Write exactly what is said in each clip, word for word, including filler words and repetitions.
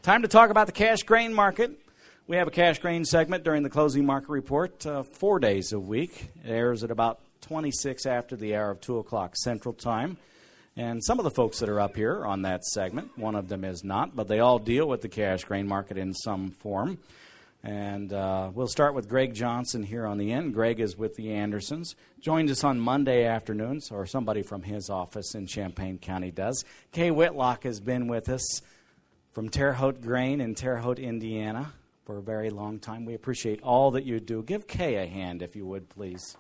Time to talk about the cash grain market. We have a cash grain segment during the closing market report uh, four days a week. It airs at about twenty-six after the hour of two o'clock Central Time. And some of the folks that are up here on that segment, one of them is not, but they all deal with the cash grain market in some form. And uh, we'll start with Greg Johnson here on the end. Greg is with the Andersons. Joins us on Monday afternoons, or somebody from his office in Champaign County does. Kay Whitlock has been with us from Terre Haute Grain in Terre Haute, Indiana, for a very long time. We appreciate all that you do. Give Kay a hand, if you would, please.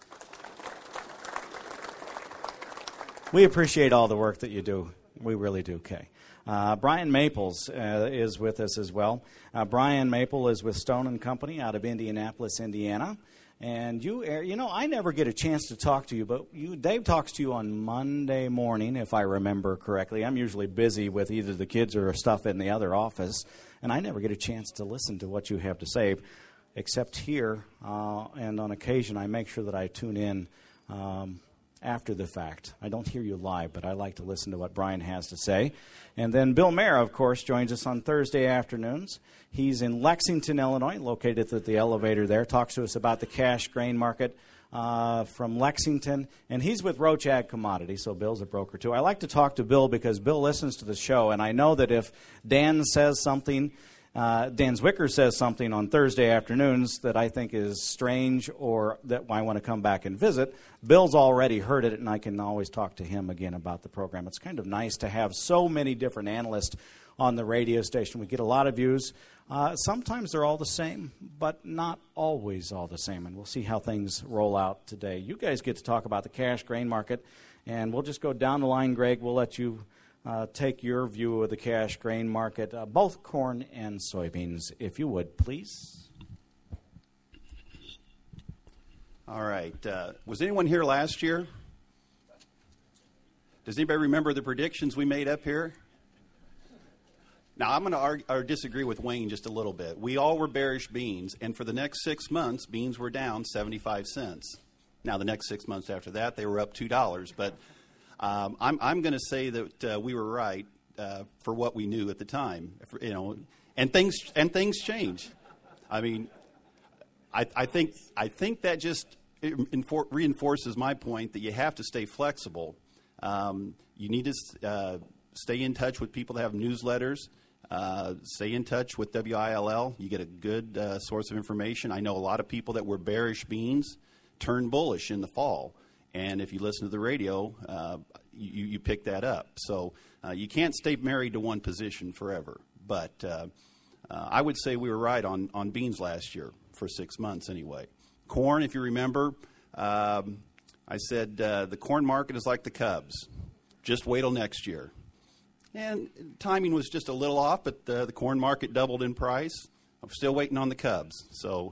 We appreciate all the work that you do. We really do, Kay. Uh, Brian Maples uh, is with us as well. Uh, Brian Maple is with Stone and Company out of Indianapolis, Indiana. And you, you know, I never get a chance to talk to you, but you, Dave talks to you on Monday morning, if I remember correctly. I'm usually busy with either the kids or stuff in the other office, and I never get a chance to listen to what you have to say, except here. Uh, and on occasion, I make sure that I tune in um, after the fact. I don't hear you live, but I like to listen to what Brian has to say. And then Bill Mayer, of course, joins us on Thursday afternoons. He's in Lexington, Illinois, located at the elevator there, talks to us about the cash grain market uh, from Lexington. And he's with Roach Ag Commodity, so Bill's a broker too. I like to talk to Bill because Bill listens to the show, and I know that if Dan says something, Uh, Dan Zwicker says something on Thursday afternoons that I think is strange or that I want to come back and visit, Bill's already heard it, and I can always talk to him again about the program. It's kind of nice to have so many different analysts on the radio station. We get a lot of views. Uh, sometimes they're all the same, but not always all the same, and we'll see how things roll out today. You guys get to talk about the cash grain market, and we'll just go down the line, Greg. We'll let you Uh, take your view of the cash grain market, uh, both corn and soybeans, if you would, please. All right. Uh, was anyone here last year? Does anybody remember the predictions we made up here? Now, I'm going to argue, or disagree with Wayne just a little bit. We all were bearish beans, and for the next six months, beans were down seventy-five cents. Now, the next six months after that, they were up two dollars, but Um, I'm, I'm going to say that uh, we were right uh, for what we knew at the time, for, you know, and things and things change. I mean, I, I think I think that just infor- reinforces my point that you have to stay flexible. Um, you need to uh, stay in touch with people that have newsletters. Uh, stay in touch with W I L L. You get a good uh, source of information. I know a lot of people that were bearish beans turn bullish in the fall. And if you listen to the radio, uh, you, you pick that up. So uh, you can't stay married to one position forever. But uh, uh, I would say we were right on, on beans last year for six months anyway. Corn, if you remember, um, I said uh, the corn market is like the Cubs. Just wait till next year. And timing was just a little off, but uh, the corn market doubled in price. I'm still waiting on the Cubs. So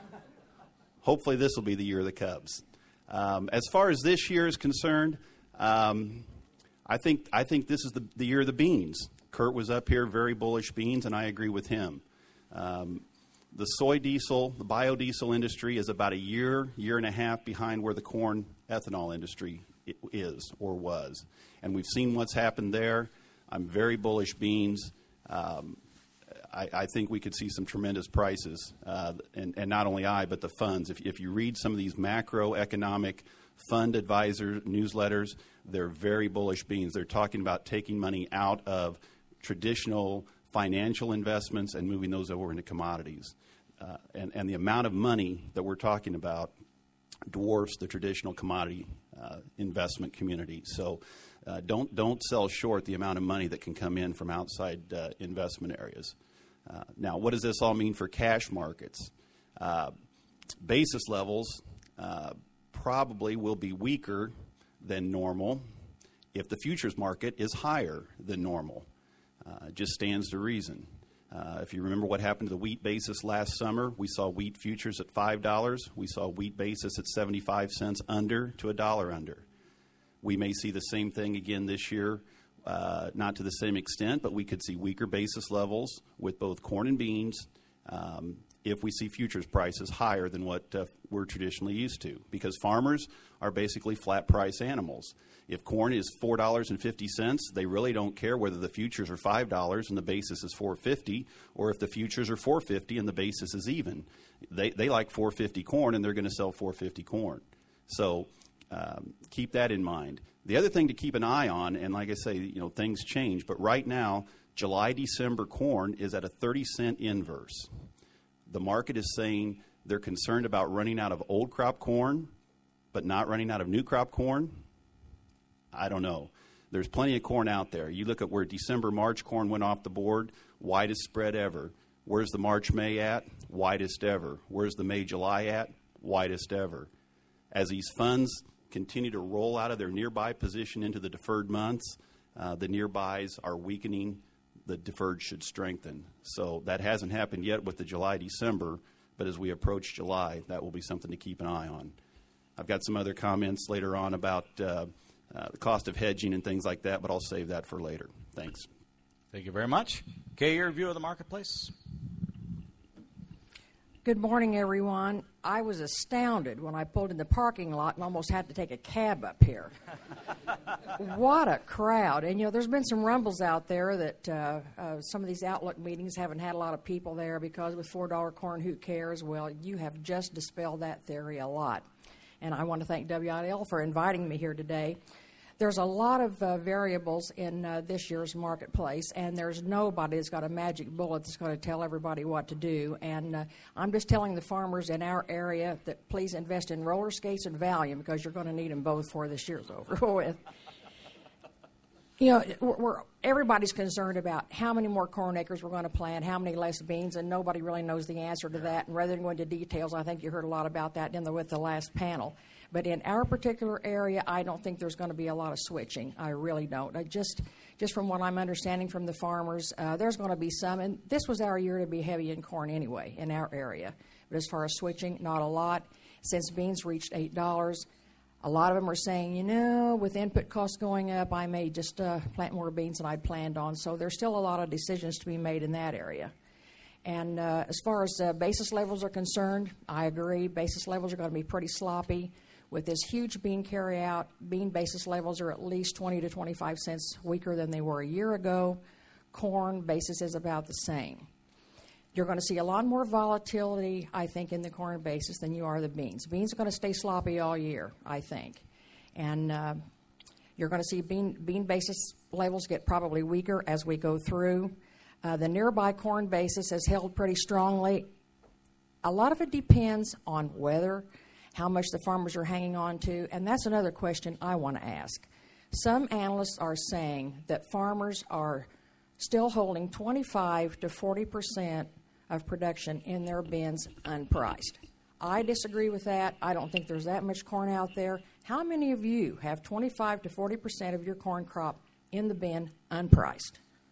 hopefully this will be the year of the Cubs. Um, as far as this year is concerned, um, I think I think this is the, the year of the beans. Kurt was up here, very bullish beans, and I agree with him. Um, the soy diesel, the biodiesel industry is about a year, year and a half behind where the corn ethanol industry is or was. And we've seen what's happened there. I'm very bullish beans. Um, I, I think we could see some tremendous prices, uh, and, and not only I, but the funds. If, if you read some of these macroeconomic fund advisor newsletters, they're very bullish beans. They're talking about taking money out of traditional financial investments and moving those over into commodities. Uh, and, and the amount of money that we're talking about dwarfs the traditional commodity uh, investment community. So uh, don't, don't sell short the amount of money that can come in from outside uh, investment areas. Uh, now, what does this all mean for cash markets? Uh, basis levels uh, probably will be weaker than normal if the futures market is higher than normal. Uh, it just stands to reason. Uh, if you remember what happened to the wheat basis last summer, we saw wheat futures at five dollars. We saw wheat basis at seventy-five cents under to a dollar under. We may see the same thing again this year. Uh, not to the same extent, but we could see weaker basis levels with both corn and beans um, if we see futures prices higher than what uh, we're traditionally used to, because farmers are basically flat price animals. If corn is four dollars and fifty cents, they really don't care whether the futures are five dollars and the basis is four dollars and fifty cents, or if the futures are four dollars and fifty cents and the basis is even. They they like four dollars and fifty cents corn, and they're going to sell four dollars and fifty cents corn. So um, keep that in mind. The other thing to keep an eye on, and like I say, you know, things change, but right now, July, December corn is at a thirty cent inverse. The market is saying they're concerned about running out of old crop corn, but not running out of new crop corn. I don't know. There's plenty of corn out there. You look at where December, March corn went off the board, widest spread ever. Where's the March, May at? Widest ever. Where's the May, July at? Widest ever. As these funds continue to roll out of their nearby position into the deferred months, uh, the nearbys are weakening. The deferred should strengthen. So that hasn't happened yet with the July, December, but as we approach July, that will be something to keep an eye on. I've got some other comments later on about uh, uh, the cost of hedging and things like that, but I'll save that for later. Thanks. Thank you very much. Kay, your view of the marketplace? Good morning, everyone. I was astounded when I pulled in the parking lot and almost had to take a cab up here. What a crowd. And, you know, there's been some rumbles out there that uh, uh, some of these outlook meetings haven't had a lot of people there because with four dollar corn, who cares? Well, you have just dispelled that theory a lot. And I want to thank W I L for inviting me here today. There's a lot of uh, variables in uh, this year's marketplace, and there's nobody that's got a magic bullet that's going to tell everybody what to do. And uh, I'm just telling the farmers in our area that please invest in roller skates and Valium because you're going to need them both before this year's over with. You know, we're, we're, everybody's concerned about how many more corn acres we're going to plant, how many less beans, and nobody really knows the answer to that. And rather than go into details, I think you heard a lot about that in the, with the last panel. But in our particular area, I don't think there's going to be a lot of switching. I really don't. I just, just from what I'm understanding from the farmers, uh, there's going to be some. And this was our year to be heavy in corn anyway in our area. But as far as switching, not a lot. Since beans reached eight dollars, a lot of them are saying, you know, with input costs going up, I may just uh, plant more beans than I'd planned on. So there's still a lot of decisions to be made in that area. And uh, as far as uh, basis levels are concerned, I agree. Basis levels are going to be pretty sloppy. With this huge bean carryout, bean basis levels are at least twenty to twenty-five cents weaker than they were a year ago. Corn basis is about the same. You're going to see a lot more volatility, I think, in the corn basis than you are the beans. Beans are going to stay sloppy all year, I think. And uh, you're going to see bean, bean basis levels get probably weaker as we go through. Uh, the nearby corn basis has held pretty strongly. A lot of it depends on weather, how much the farmers are hanging on to, and that's another question I want to ask. Some analysts are saying that farmers are still holding twenty-five to forty percent of production in their bins unpriced. I disagree with that. I don't think there's that much corn out there. How many of you have twenty-five to forty percent of your corn crop in the bin unpriced?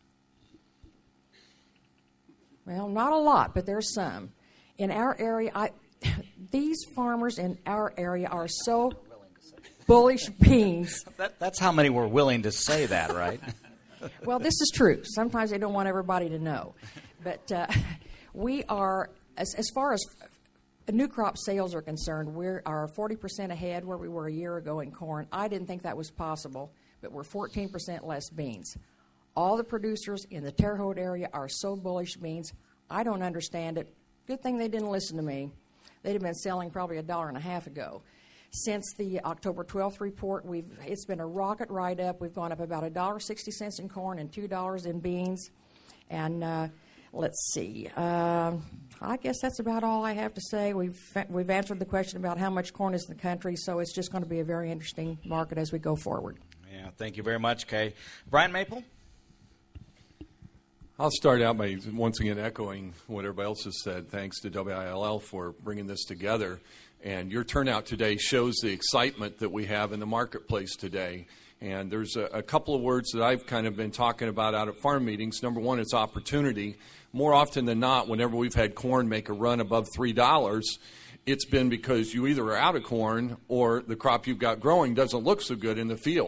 Well, not a lot, but there's some. In our area, I... These farmers in our area are so bullish beans. That, that's how many were willing to say that, right? Well, this is true. Sometimes they don't want everybody to know. But uh, we are, as, as far as new crop sales are concerned, we are forty percent ahead where we were a year ago in corn. I didn't think that was possible, but we're fourteen percent less beans. All the producers in the Terre Haute area are so bullish beans. I don't understand it. Good thing they didn't listen to me. They'd have been selling probably a dollar and a half ago. Since the October twelfth report, we've it's been a rocket ride up. We've gone up about one dollar and sixty cents in corn and two dollars in beans. And uh, let's see. Uh, I guess that's about all I have to say. We've we've answered the question about how much corn is in the country, so it's just going to be a very interesting market as we go forward. Yeah, thank you very much, Kay. Brian Maple? I'll start out by once again echoing what everybody else has said. Thanks to W I L L for bringing this together. And your turnout today shows the excitement that we have in the marketplace today. And there's a, a couple of words that I've kind of been talking about out at farm meetings. Number one, it's opportunity. More often than not, whenever we've had corn make a run above three dollars, it's been because you either are out of corn or the crop you've got growing doesn't look so good in the field.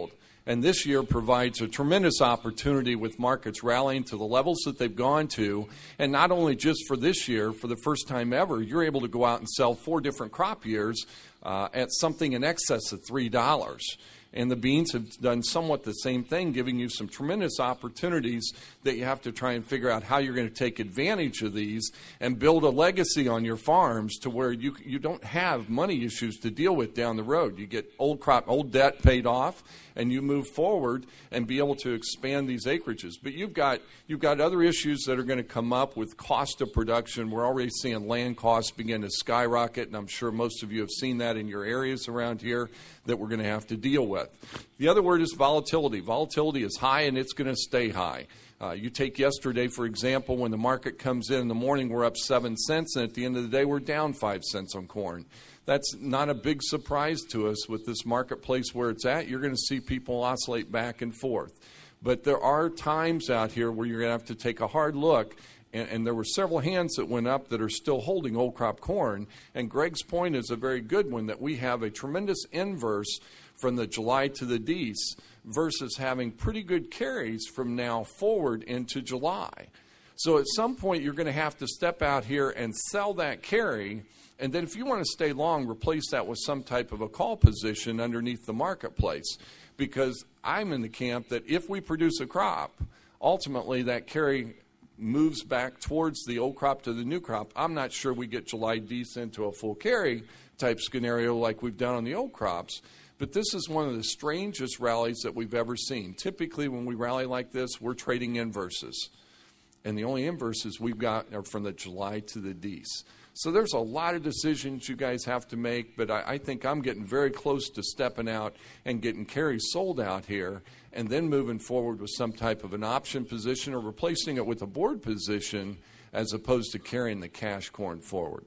And this year provides a tremendous opportunity with markets rallying to the levels that they've gone to. And not only just for this year, for the first time ever, you're able to go out and sell four different crop years uh, at something in excess of three dollars. And the beans have done somewhat the same thing, giving you some tremendous opportunities that you have to try and figure out how you're going to take advantage of these and build a legacy on your farms to where you you don't have money issues to deal with down the road. You get old crop, old debt paid off, and you move forward and be able to expand these acreages. But you've got you've got other issues that are going to come up with cost of production. We're already seeing land costs begin to skyrocket, and I'm sure most of you have seen that in your areas around here that we're going to have to deal with. The other word is volatility. Volatility is high, and it's going to stay high. Uh, you take yesterday, for example, when the market comes in in the morning, we're up seven cents, and at the end of the day, we're down five cents on corn. That's not a big surprise to us with this marketplace where it's at. You're going to see people oscillate back and forth. But there are times out here where you're going to have to take a hard look, and, and there were several hands that went up that are still holding old crop corn. And Greg's point is a very good one, that we have a tremendous inverse from the July to the Dece versus having pretty good carries from now forward into July. So at some point, you're going to have to step out here and sell that carry. And then if you want to stay long, replace that with some type of a call position underneath the marketplace. Because I'm in the camp that if we produce a crop, ultimately that carry moves back towards the old crop to the new crop. I'm not sure we get July Dece into a full carry type scenario like we've done on the old crops. But this is one of the strangest rallies that we've ever seen. Typically when we rally like this, we're trading inverses. And the only inverses we've got are from the July to the Dece. So there's a lot of decisions you guys have to make, but I, I think I'm getting very close to stepping out and getting carries sold out here and then moving forward with some type of an option position or replacing it with a board position as opposed to carrying the cash corn forward.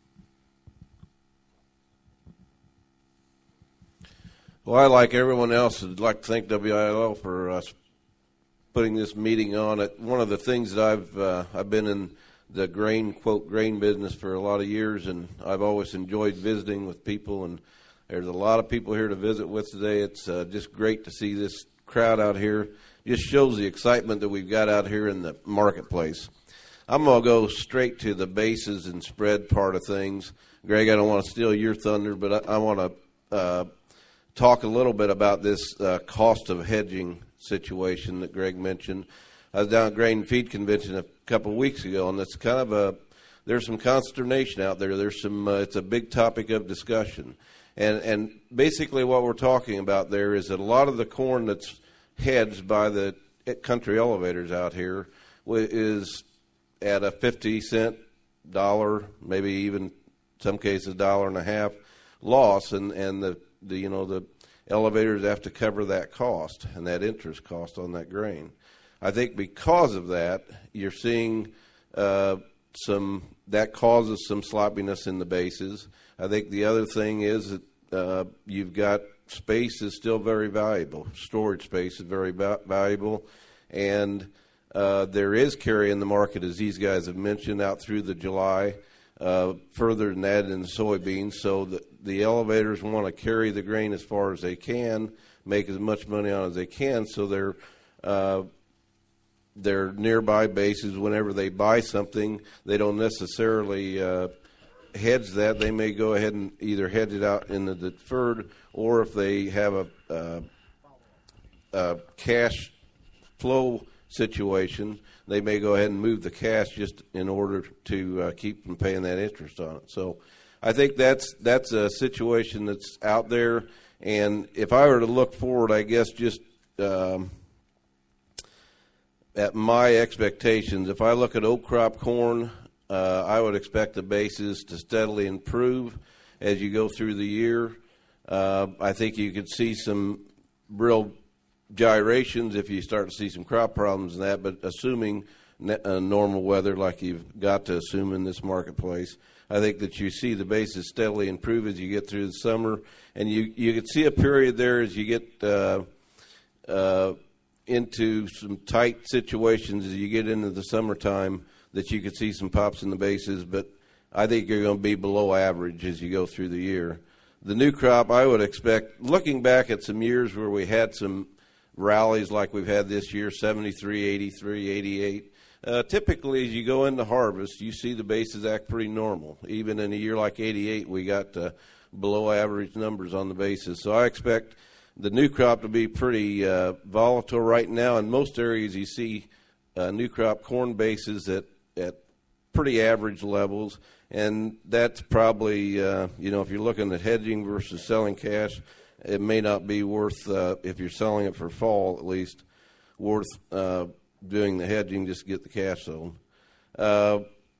Well, I, like everyone else, would like to thank W I L L for uh, putting this meeting on. It, one of the things that I've uh, I've been in the grain, quote, grain business for a lot of years, and I've always enjoyed visiting with people, and there's a lot of people here to visit with today. It's uh, just great to see this crowd out here. Just shows the excitement that we've got out here in the marketplace. I'm going to go straight to the bases and spread part of things. Greg, I don't want to steal your thunder, but I, I want to uh, talk a little bit about this uh, cost of hedging situation that Greg mentioned. I was down at Grain and Feed Convention a couple of weeks ago, and it's kind of a, there's some consternation out there. There's some, uh, it's a big topic of discussion. And and basically what we're talking about there is that a lot of the corn that's hedged by the country elevators out here is at a fifty cent, dollar, maybe even some cases dollar and a half loss, and, and the, the, you know, the elevators have to cover that cost and that interest cost on that grain. I think because of that, you're seeing uh, some, that causes some sloppiness in the bases. I think the other thing is that uh, you've got space is still very valuable. Storage space is very va- valuable. And uh, there is carry in the market, as these guys have mentioned, out through the July, uh, further than that in the soybeans. So the, the elevators want to carry the grain as far as they can, make as much money on it as they can, so they're uh, their nearby bases, whenever they buy something, they don't necessarily uh, hedge that. They may go ahead and either hedge it out in the deferred, or if they have a, uh, a cash flow situation, they may go ahead and move the cash just in order to uh, keep from paying that interest on it. So I think that's that's a situation that's out there. And if I were to look forward, I guess just um, – at my expectations, if I look at old crop corn, uh, I would expect the basis to steadily improve as you go through the year. Uh, I think you could see some real gyrations if you start to see some crop problems and that, but assuming ne- uh, normal weather like you've got to assume in this marketplace, I think that you see the basis steadily improve as you get through the summer. And you, you could see a period there as you get uh, uh, into some tight situations as you get into the summertime that you could see some pops in the bases, but I think you're going to be below average as you go through the year. The new crop, I would expect, looking back at some years where we had some rallies like we've had this year, seventy-three, eighty-three, eighty-eight. Uh, typically, as you go into harvest, you see the bases act pretty normal. Even in a year like eighty-eight, we got uh, below average numbers on the bases. So I expect the new crop to be pretty uh, volatile right now. In most areas, you see uh, new crop corn bases at, at pretty average levels. And that's probably, uh, you know, if you're looking at hedging versus selling cash, it may not be worth, uh, if you're selling it for fall at least, worth uh, doing the hedging just to get the cash sold. Uh,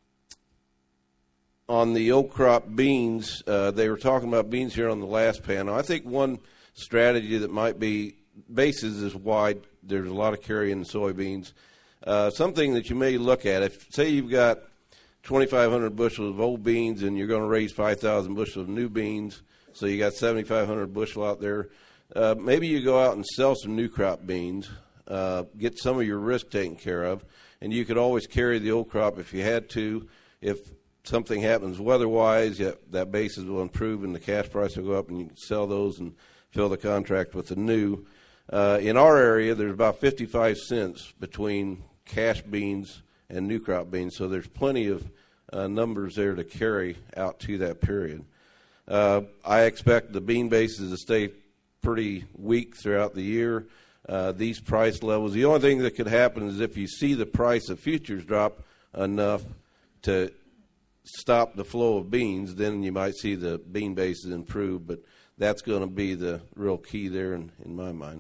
on the old crop beans, uh, they were talking about beans here on the last panel. I think one strategy that might be, basis is wide. There's a lot of carry in the soybeans. Uh, something that you may look at, if say you've got twenty-five hundred bushels of old beans and you're going to raise five thousand bushels of new beans, so you got seventy-five hundred bushel out there, uh, maybe you go out and sell some new crop beans, uh, get some of your risk taken care of, and you could always carry the old crop if you had to. If something happens weather-wise, yeah, that basis will improve and the cash price will go up, and you can sell those and fill the contract with the new. Uh, in our area, there's about fifty-five cents between cash beans and new crop beans, so there's plenty of uh, numbers there to carry out to that period. Uh, I expect the bean bases to stay pretty weak throughout the year. Uh, these price levels, the only thing that could happen is if you see the price of futures drop enough to stop the flow of beans, then you might see the bean bases improve, but that's going to be the real key there in, in my mind.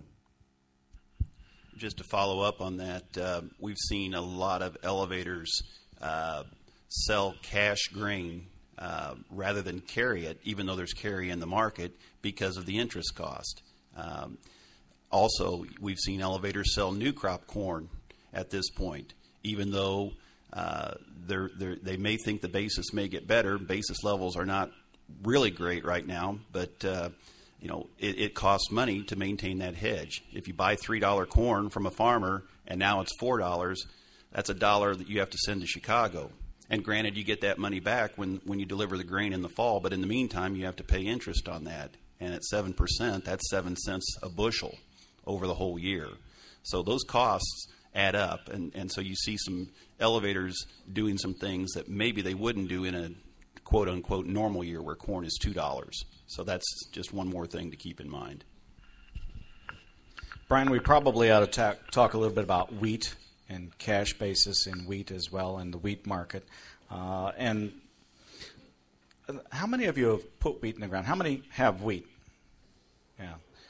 Just to follow up on that, uh, we've seen a lot of elevators uh, sell cash grain uh, rather than carry it, even though there's carry in the market, because of the interest cost. Um, also, we've seen elevators sell new crop corn at this point, even though uh, they're, they're, they may think the basis may get better. Basis levels are not really great right now, but uh, you know, it, it costs money to maintain that hedge. If you buy three dollar corn from a farmer and now it's four dollars, that's a dollar that you have to send to Chicago. And granted, you get that money back when, when you deliver the grain in the fall, but in the meantime, you have to pay interest on that. And at seven percent, that's seven cents a bushel over the whole year. So those costs add up. And, and so you see some elevators doing some things that maybe they wouldn't do in a quote-unquote normal year where corn is two dollars. So that's just one more thing to keep in mind. Brian, we probably ought to ta- talk a little bit about wheat and cash basis in wheat as well, and the wheat market. Uh, and how many of you have put wheat in the ground? How many have wheat? Yeah.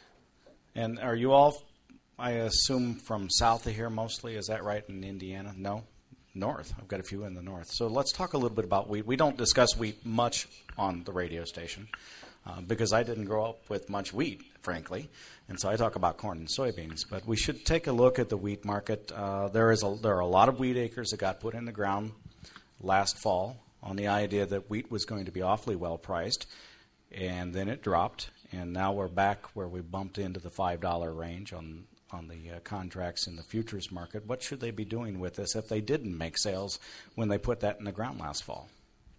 And are you all, I assume, from south of here mostly? Is that right, in Indiana? No? North. I've got a few in the north. So let's talk a little bit about wheat. We don't discuss wheat much on the radio station uh, because I didn't grow up with much wheat, frankly, and so I talk about corn and soybeans. But we should take a look at the wheat market. Uh, there is a, there are a lot of wheat acres that got put in the ground last fall on the idea that wheat was going to be awfully well priced, and then it dropped, and now we're back where we bumped into the five dollar range on on the uh, contracts in the futures market. What should they be doing with this if they didn't make sales when they put that in the ground last fall?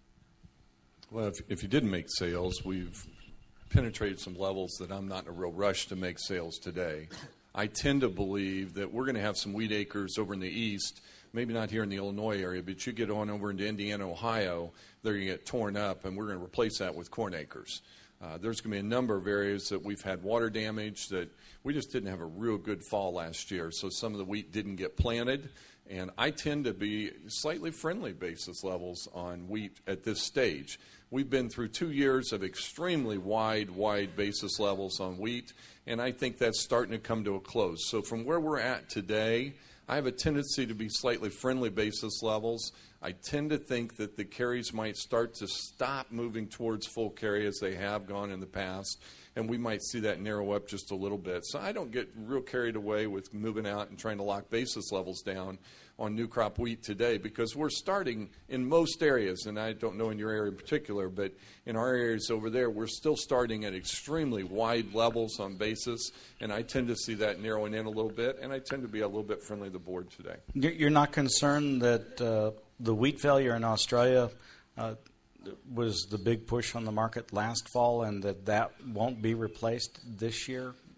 Well, if, if you didn't make sales, we've penetrated some levels that I'm not in a real rush to make sales today. I tend to believe that we're going to have some wheat acres over in the east, maybe not here in the Illinois area, but you get on over into Indiana, Ohio, they're going to get torn up, and we're going to replace that with corn acres. Uh, there's going to be a number of areas that we've had water damage, that we just didn't have a real good fall last year, so some of the wheat didn't get planted. And I tend to be slightly friendly basis levels on wheat at this stage. We've been through two years of extremely wide, wide basis levels on wheat, and I think that's starting to come to a close. So from where we're at today, I have a tendency to be slightly friendly basis levels. I tend to think that the carries might start to stop moving towards full carry as they have gone in the past, and we might see that narrow up just a little bit. So I don't get real carried away with moving out and trying to lock basis levels down on new crop wheat today, because we're starting in most areas, and I don't know in your area in particular, but in our areas over there, we're still starting at extremely wide levels on basis, and I tend to see that narrowing in a little bit, and I tend to be a little bit friendly to the board today. You're not concerned that uh, the wheat failure in Australia uh, was the big push on the market last fall, and that that won't be replaced this year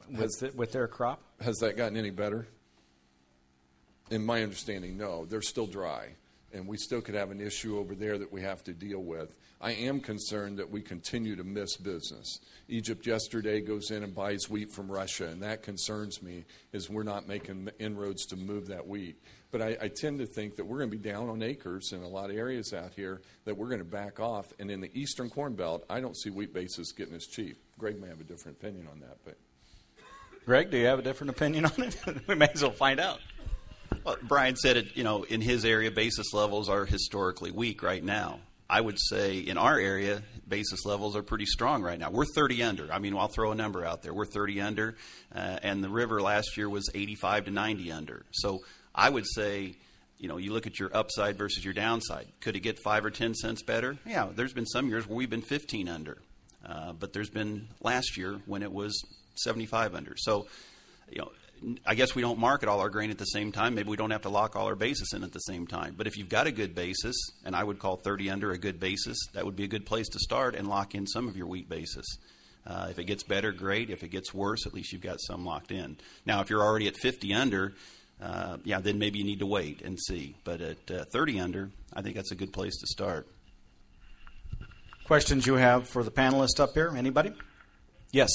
with the, with their crop? Has that gotten any better? In my understanding, no. They're still dry, and we still could have an issue over there that we have to deal with. I am concerned that we continue to miss business. Egypt yesterday goes in and buys wheat from Russia, and that concerns me, is we're not making inroads to move that wheat. But I, I tend to think that we're going to be down on acres in a lot of areas out here, that we're going to back off. And in the eastern Corn Belt, I don't see wheat basis getting as cheap. Greg may have a different opinion on that. But Greg, do you have a different opinion on it? We may as well find out. Well, Brian said it, you know, in his area, basis levels are historically weak right now. I would say in our area, basis levels are pretty strong right now. We're thirty under. I mean, I'll throw a number out there. We're thirty under, uh, and the river last year was eighty-five to ninety under. So I would say, you know, you look at your upside versus your downside. Could it get five or ten cents better? Yeah, there's been some years where we've been fifteen under, uh, but there's been last year when it was seventy-five under. So, you know, I guess we don't market all our grain at the same time. Maybe we don't have to lock all our basis in at the same time. But if you've got a good basis, and I would call thirty under a good basis, that would be a good place to start and lock in some of your wheat basis. Uh, if it gets better, great. If it gets worse, at least you've got some locked in. Now, if you're already at fifty under, uh, yeah, then maybe you need to wait and see. But at uh, thirty under, I think that's a good place to start. Questions you have for the panelists up here? Anybody? Yes.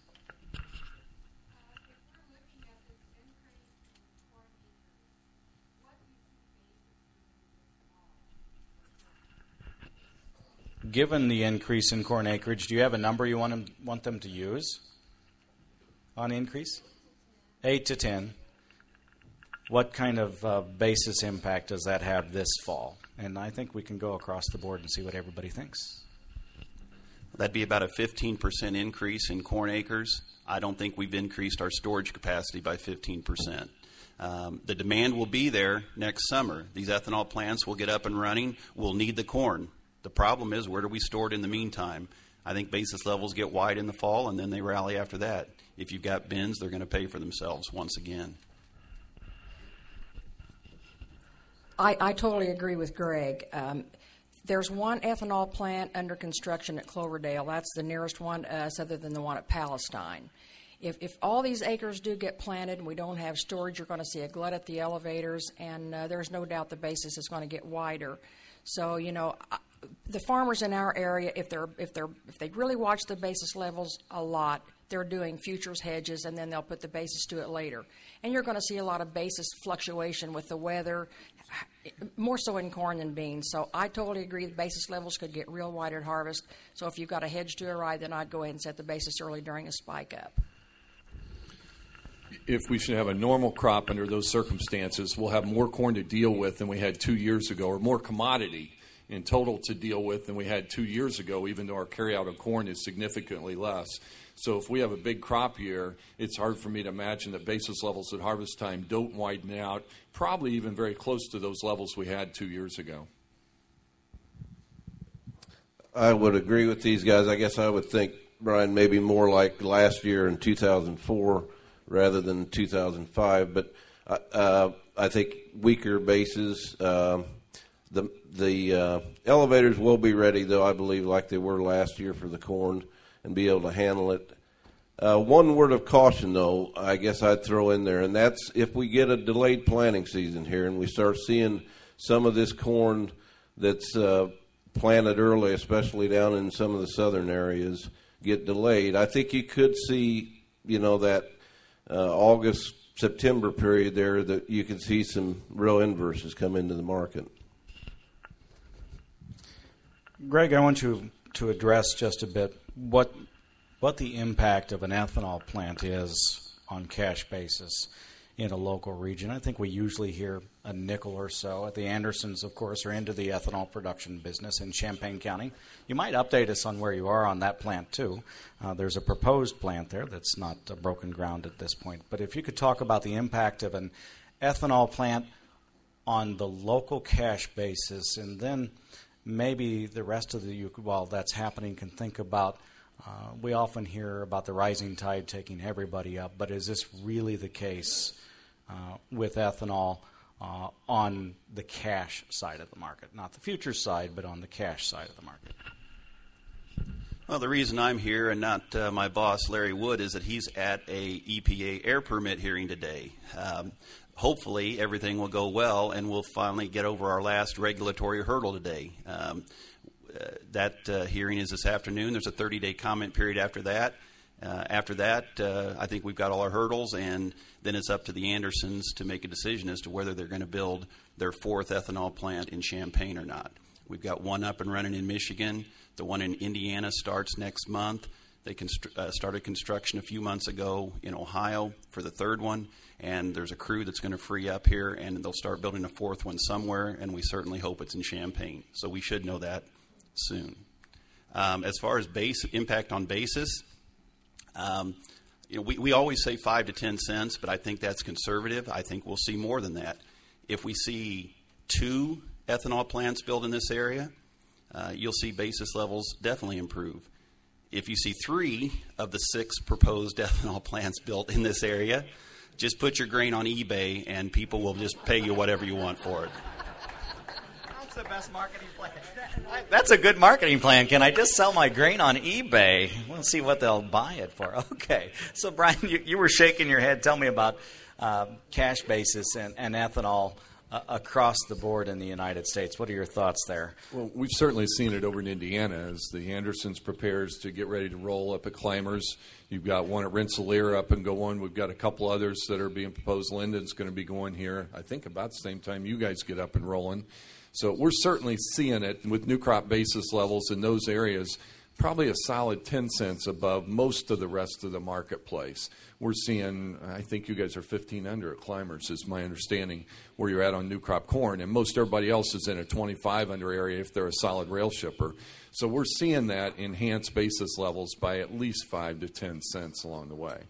Given the increase in corn acreage, do you have a number you want them, want them to use on increase? Eight to ten. What kind of uh, basis impact does that have this fall? And I think we can go across the board and see what everybody thinks. That'd be about a fifteen percent increase in corn acres. I don't think we've increased our storage capacity by fifteen percent. Um, the demand will be there next summer. These ethanol plants will get up and running. We'll need the corn. The problem is, where do we store it in the meantime? I think basis levels get wide in the fall, and then they rally after that. If you've got bins, they're going to pay for themselves once again. I, I totally agree with Greg. Um, there's one ethanol plant under construction at Cloverdale. That's the nearest one to us other than the one at Palestine. If, if all these acres do get planted and we don't have storage, you're going to see a glut at the elevators, and uh, there's no doubt the basis is going to get wider. So, you know, the farmers in our area, if they're if they're if they really watch the basis levels a lot, they're doing futures hedges, and then they'll put the basis to it later. And you're going to see a lot of basis fluctuation with the weather, more so in corn than beans. So I totally agree the basis levels could get real wide at harvest. So if you've got a hedge to a ride, then I'd go ahead and set the basis early during a spike up. If we should have a normal crop under those circumstances, we'll have more corn to deal with than we had two years ago, or more commodity in total to deal with than we had two years ago, even though our carryout of corn is significantly less. So if we have a big crop year, it's hard for me to imagine that basis levels at harvest time don't widen out, probably even very close to those levels we had two years ago. I would agree with these guys. I guess I would think, Brian, maybe more like last year in two thousand four rather than two thousand five. But uh, I think weaker bases. Uh, the the uh, elevators will be ready, though, I believe, like they were last year for the corn, and be able to handle it. Uh, one word of caution, though, I guess I'd throw in there, and that's if we get a delayed planting season here and we start seeing some of this corn that's uh, planted early, especially down in some of the southern areas, get delayed, I think you could see, you know, that uh, August, September period there that you could see some real inverses come into the market. Greg, I want you to address just a bit what what the impact of an ethanol plant is on cash basis in a local region. I think we usually hear a nickel or so. The Andersons, of course, are into the ethanol production business in Champaign County. You might update us on where you are on that plant, too. Uh, there's a proposed plant there that's not uh, broken ground at this point. But if you could talk about the impact of an ethanol plant on the local cash basis, and then maybe the rest of the, while that's happening, can think about, uh, we often hear about the rising tide taking everybody up, but is this really the case uh, with ethanol uh, on the cash side of the market? Not the futures side, but on the cash side of the market. Well, the reason I'm here and not uh, my boss, Larry Wood, is that he's at a E P A air permit hearing today. Um, hopefully, everything will go well, and we'll finally get over our last regulatory hurdle today. Um, uh, that uh, hearing is this afternoon. There's a thirty-day comment period after that. Uh, after that, uh, I think we've got all our hurdles, and then it's up to the Andersons to make a decision as to whether they're going to build their fourth ethanol plant in Champaign or not. We've got one up and running in Michigan. The one in Indiana starts next month. They constr- uh, started construction a few months ago in Ohio for the third one, and there's a crew that's going to free up here, and they'll start building a fourth one somewhere, and we certainly hope it's in Champaign. So we should know that soon. Um, as far as base impact on basis, um, you know, we, we always say five to ten cents, but I think that's conservative. I think we'll see more than that. If we see two ethanol plants built in this area, Uh, you'll see basis levels definitely improve. If you see three of the six proposed ethanol plants built in this area, just put your grain on eBay and people will just pay you whatever you want for it. That's the best marketing plan. That's a good marketing plan. Can I just sell my grain on eBay? We'll see what they'll buy it for. Okay. So, Brian, you, you were shaking your head. Tell me about uh, cash basis and, and ethanol Uh, across the board in the United States. What are your thoughts there? Well, we've certainly seen it over in Indiana as the Andersons prepares to get ready to roll up at Climbers. You've got one at Rensselaer up and going. We've got a couple others that are being proposed. Linden's going to be going here, I think, about the same time you guys get up and rolling. So we're certainly seeing it with new crop basis levels in those areas, probably a solid ten cents above most of the rest of the marketplace. We're seeing, I think you guys are fifteen under at Climbers, is my understanding, where you're at on new crop corn. And most everybody else is in a twenty-five under area if they're a solid rail shipper. So we're seeing that enhanced basis levels by at least five to ten cents along the way.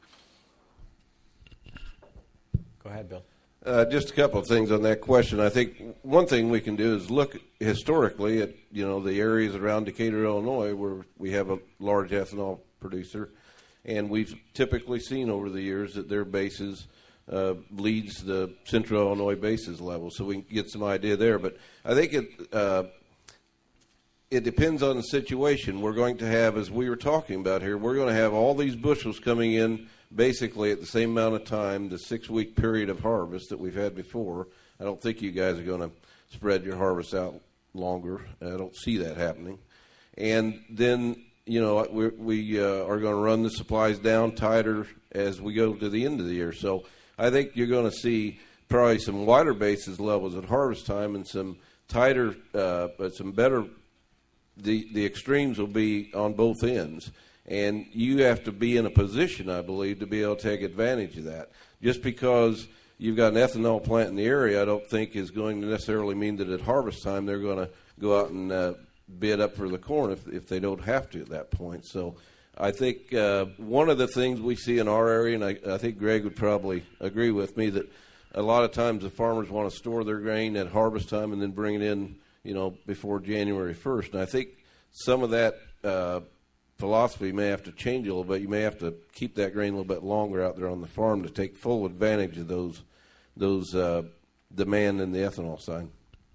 Go ahead, Bill. Uh, just a couple of things on that question. I think one thing we can do is look historically at, you know, the areas around Decatur, Illinois, where we have a large ethanol producer, and we've typically seen over the years that their basis uh, leads the Central Illinois basis level, so we can get some idea there. But I think it uh, it depends on the situation. We're going to have, as we were talking about here, we're going to have all these bushels coming in basically at the same amount of time, the six-week period of harvest that we've had before. I don't think you guys are going to spread your harvest out longer. I don't see that happening. And then, you know, we, we uh, are going to run the supplies down tighter as we go to the end of the year. So I think you're going to see probably some wider basis levels at harvest time and some tighter, uh, but some better, the, the extremes will be on both ends. And you have to be in a position, I believe, to be able to take advantage of that. Just because you've got an ethanol plant in the area, I don't think is going to necessarily mean that at harvest time they're going to go out and uh, bid up for the corn if, if they don't have to at that point. So I think uh, one of the things we see in our area, and I, I think Greg would probably agree with me, that a lot of times the farmers want to store their grain at harvest time and then bring it in, you know, before January first. And I think some of that uh, philosophy may have to change a little bit. You may have to keep that grain a little bit longer out there on the farm to take full advantage of those those uh, demand in the ethanol side.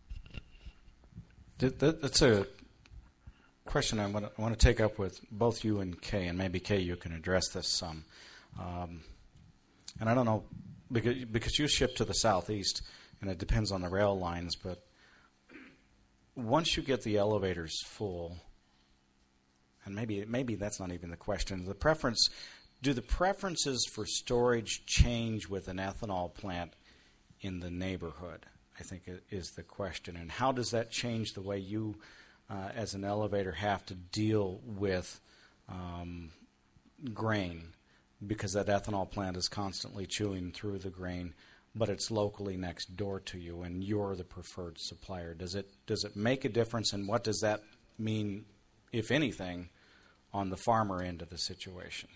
That's a question I want to, I want to take up with both you and Kay, and maybe Kay, you can address this some. Um, and I don't know, because because you ship to the southeast, and it depends on the rail lines, but once you get the elevators full, and maybe maybe that's not even the question. The preference, do the preferences for storage change with an ethanol plant in the neighborhood? I think it is the question. And how does that change the way you, uh, as an elevator, have to deal with um, grain? Because that ethanol plant is constantly chewing through the grain, but it's locally next door to you, and you're the preferred supplier. Does it does it make a difference, and what does that mean, if anything, on the farmer end of the situation?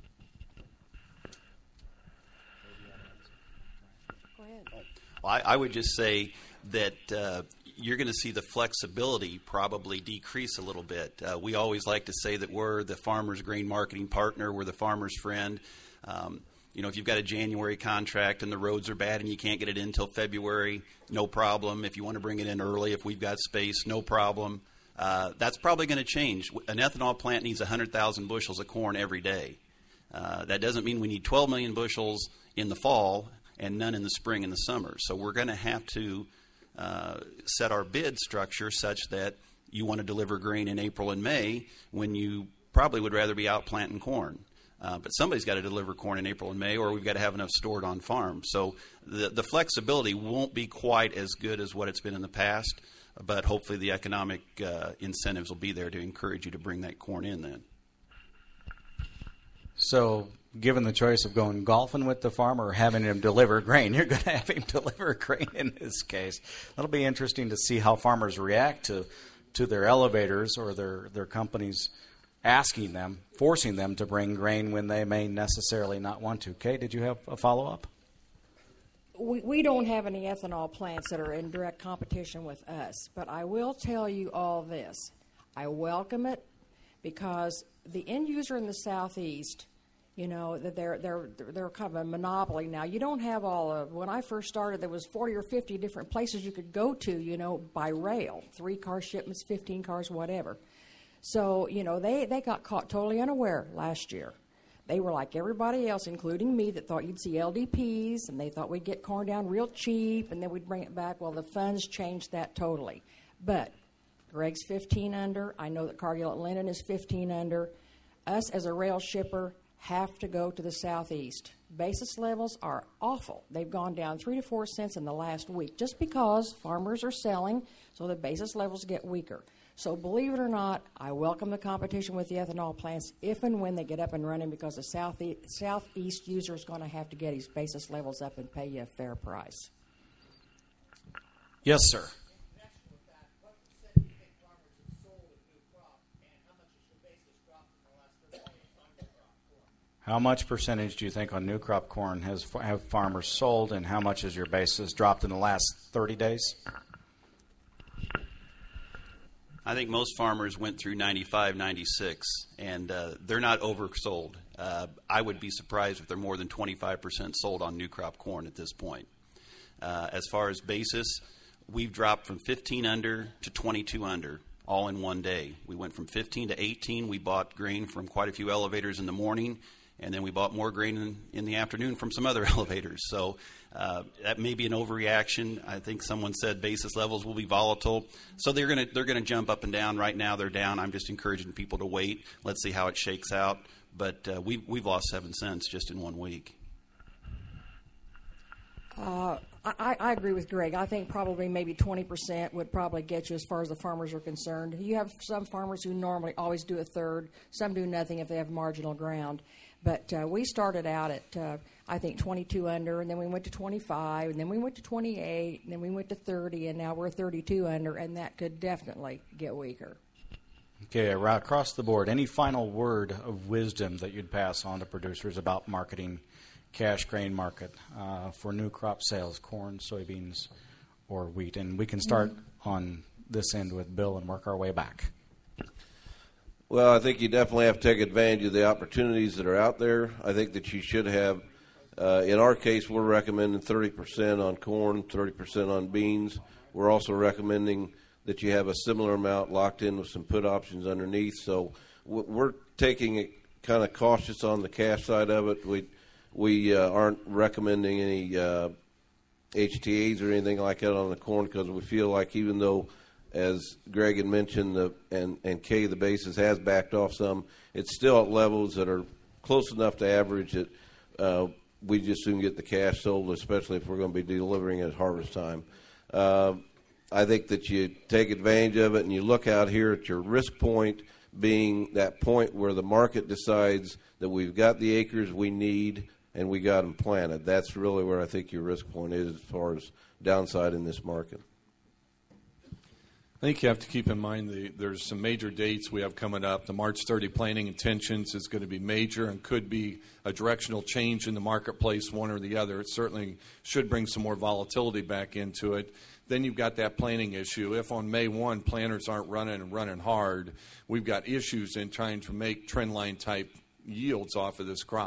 Go ahead. Well, I, I would just say that uh, you're going to see the flexibility probably decrease a little bit. Uh, we always like to say that we're the farmer's grain marketing partner. We're the farmer's friend. Um, you know, if you've got a January contract and the roads are bad and you can't get it in until February, no problem. If you want to bring it in early, if we've got space, no problem. Uh, that's probably going to change. An ethanol plant needs one hundred thousand bushels of corn every day. Uh, that doesn't mean we need twelve million bushels in the fall and none in the spring and the summer. So we're going to have to uh, set our bid structure such that you want to deliver grain in April and May when you probably would rather be out planting corn. Uh, but somebody's got to deliver corn in April and May, or we've got to have enough stored on farm. So the, the flexibility won't be quite as good as what it's been in the past, but hopefully the economic uh, incentives will be there to encourage you to bring that corn in then. So given the choice of going golfing with the farmer or having him deliver grain, you're going to have him deliver grain in this case. That'll be interesting to see how farmers react to to their elevators or their, their companies asking them, forcing them to bring grain when they may necessarily not want to. Kay, did you have a follow-up? We, we don't have any ethanol plants that are in direct competition with us, but I will tell you all this. I welcome it because the end user in the Southeast, you know, that they're they're they're kind of a monopoly now. You don't have all of. When I first started, there was forty or fifty different places you could go to, you know, by rail, three car shipments, fifteen cars, whatever. So, you know, they, they got caught totally unaware last year. They were like everybody else, including me, that thought you'd see L D Ps, and they thought we'd get corn down real cheap, and then we'd bring it back. Well, the funds changed that totally. But Greg's fifteen under. I know that Cargill at Linden is fifteen under. Us as a rail shipper have to go to the Southeast. Basis levels are awful. They've gone down three to four cents in the last week just because farmers are selling, so the basis levels get weaker. So believe it or not, I welcome the competition with the ethanol plants if and when they get up and running, because the Southeast, Southeast user is going to have to get his basis levels up and pay you a fair price. Yes, sir. How much percentage do you think on new crop corn has have farmers sold, and how much has your basis dropped in the last thirty days? I think most farmers went through ninety-five, ninety-six, and uh, they're not oversold. Uh, I would be surprised if they're more than twenty-five percent sold on new crop corn at this point. Uh, as far as basis, we've dropped from fifteen under to twenty-two under, all in one day. We went from fifteen to eighteen. We bought grain from quite a few elevators in the morning, and then we bought more grain in, in the afternoon from some other elevators. So uh, that may be an overreaction. I think someone said basis levels will be volatile. So they're going to they're going to jump up and down. Right now they're down. I'm just encouraging people to wait. Let's see how it shakes out. But uh, we, we've lost seven cents just in one week. Uh, I, I agree with Greg. I think probably maybe twenty percent would probably get you as far as the farmers are concerned. You have some farmers who normally always do a third. Some do nothing if they have marginal ground. But uh, we started out at, uh, I think, twenty-two under, and then we went to twenty-five, and then we went to twenty-eight, and then we went to thirty, and now we're thirty-two under, and that could definitely get weaker. Okay, right across the board, any final word of wisdom that you'd pass on to producers about marketing cash grain market uh, for new crop sales, corn, soybeans, or wheat? And we can start mm-hmm. on this end with Bill and work our way back. Well, I think you definitely have to take advantage of the opportunities that are out there. I think that you should have, uh, in our case, we're recommending thirty percent on corn, thirty percent on beans. We're also recommending that you have a similar amount locked in with some put options underneath. So we're taking it kind of cautious on the cash side of it. We we uh, aren't recommending any uh, H T As or anything like that on the corn, because we feel like, even though, as Greg had mentioned, the, and, and Kay, the basis has backed off some, it's still at levels that are close enough to average that uh, we just soon get the cash sold, especially if we're going to be delivering at harvest time. Uh, I think that you take advantage of it and you look out here at your risk point being that point where the market decides that we've got the acres we need and we got them planted. That's really where I think your risk point is as far as downside in this market. I think you have to keep in mind the, there's some major dates we have coming up. The March thirtieth planning intentions is going to be major and could be a directional change in the marketplace, one or the other. It certainly should bring some more volatility back into it. Then you've got that planning issue. If on May first planters aren't running and running hard, we've got issues in trying to make trend line type yields off of this crop.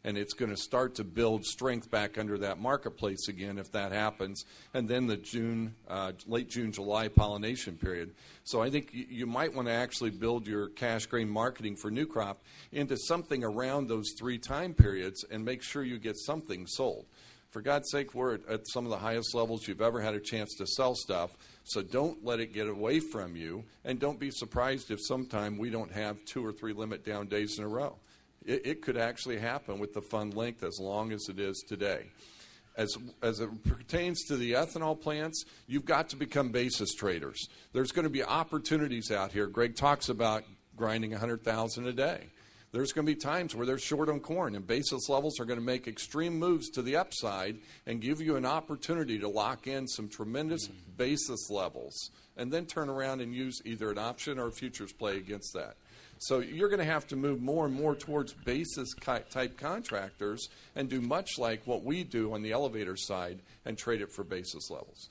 and it's going to start to build strength back under that marketplace again if that happens. And then the June, uh, late June, July pollination period. So I think you, you might want to actually build your cash grain marketing for new crop into something around those three time periods and make sure you get something sold. For God's sake, we're at, at some of the highest levels you've ever had a chance to sell stuff, so don't let it get away from you, and don't be surprised if sometime we don't have two or three limit down days in a row. It, it could actually happen with the fund length as long as it is today. As, as it pertains to the ethanol plants, you've got to become basis traders. There's going to be opportunities out here. Greg talks about grinding one hundred thousand a day. There's going to be times where they're short on corn, and basis levels are going to make extreme moves to the upside and give you an opportunity to lock in some tremendous basis levels and then turn around and use either an option or a futures play against that. So you're going to have to move more and more towards basis type contractors and do much like what we do on the elevator side and trade it for basis levels.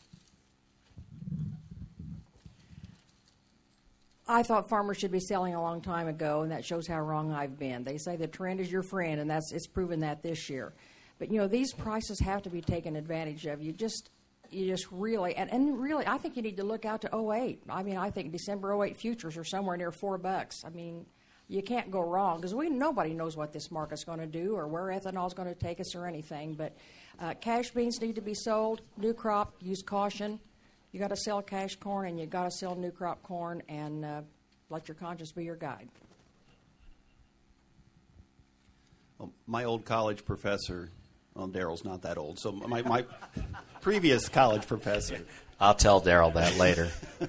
I thought farmers should be selling a long time ago, and that shows how wrong I've been. They say the trend is your friend, and that's it's proven that this year. But, you know, these prices have to be taken advantage of. You just you just really, and, and really, I think you need to look out to oh eight. I mean, I think December oh eight futures are somewhere near four bucks. I mean, you can't go wrong because we nobody knows what this market's going to do or where ethanol's going to take us or anything. But uh, cash beans need to be sold. New crop, use caution. You got to sell cash corn, and you got to sell new crop corn, and uh, let your conscience be your guide. Well, my old college professor, well, Daryl's not that old, so my, my previous college professor. I'll tell Daryl that later.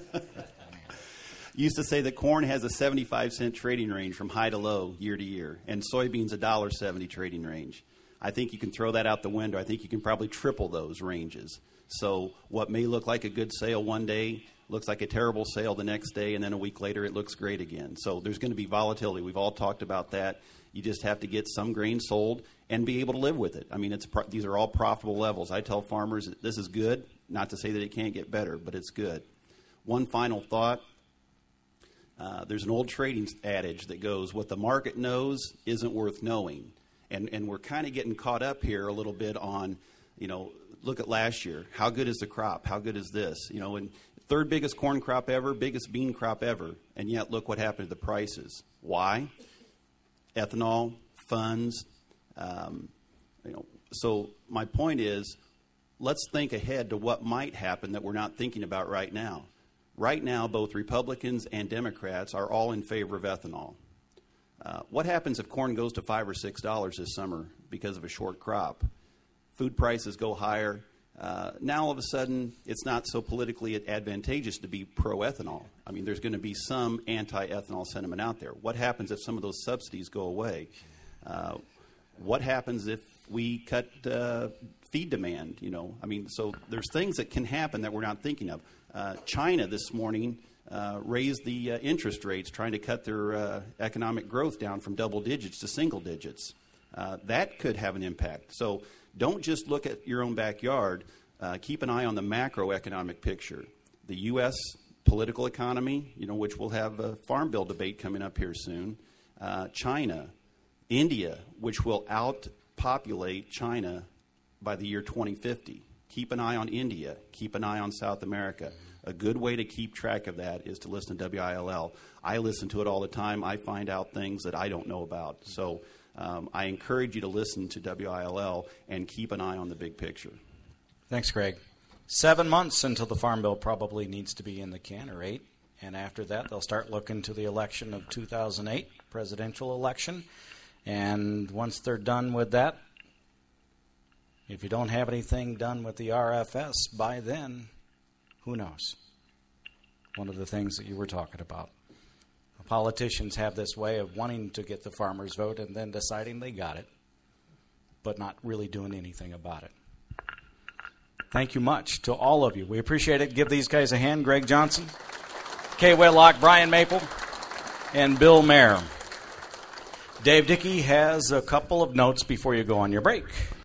Used to say that corn has a seventy-five cent trading range from high to low year to year, and soybeans a one dollar seventy trading range. I think you can throw that out the window. I think you can probably triple those ranges. So what may look like a good sale one day looks like a terrible sale the next day, and then a week later it looks great again. So there's going to be volatility. We've all talked about that. You just have to get some grain sold and be able to live with it. I mean, it's pro- these are all profitable levels. I tell farmers that this is good, not to say that it can't get better, but it's good. One final thought. Uh, there's an old trading adage that goes, what the market knows isn't worth knowing. And, and we're kind of getting caught up here a little bit on, you know, look at last year. How good is the crop? How good is this? You know, and third biggest corn crop ever, biggest bean crop ever, and yet look what happened to the prices. Why? Ethanol, funds. Um, you know, so my point is, let's think ahead to what might happen that we're not thinking about right now. Right now, both Republicans and Democrats are all in favor of ethanol. Uh, what happens if corn goes to five or six dollars this summer because of a short crop? Food prices go higher. Uh, now all of a sudden, it's not so politically advantageous to be pro-ethanol. I mean, there's going to be some anti-ethanol sentiment out there. What happens if some of those subsidies go away? Uh, what happens if we cut uh, feed demand? You know, I mean, so there's things that can happen that we're not thinking of. Uh, China this morning uh, raised the uh, interest rates, trying to cut their uh, economic growth down from double digits to single digits. Uh, that could have an impact. So don't just look at your own backyard. Uh, keep an eye on the macroeconomic picture. The U S political economy, you know, which we'll have a farm bill debate coming up here soon. Uh, China, India, which will outpopulate China by the year twenty fifty. Keep an eye on India. Keep an eye on South America. A good way to keep track of that is to listen to W I L L. I listen to it all the time. I find out things that I don't know about. So um, I encourage you to listen to W I L L and keep an eye on the big picture. Thanks, Greg. Seven months until the Farm Bill probably needs to be in the can, or eight. And after that, they'll start looking to the election of two thousand eight, presidential election. And once they're done with that, if you don't have anything done with the R F S by then, who knows? One of the things that you were talking about. Politicians have this way of wanting to get the farmers' vote and then deciding they got it, but not really doing anything about it. Thank you much to all of you. We appreciate it. Give these guys a hand. Greg Johnson, Kay Whitlock, Brian Maple, and Bill Mayer. Dave Dickey has a couple of notes before you go on your break.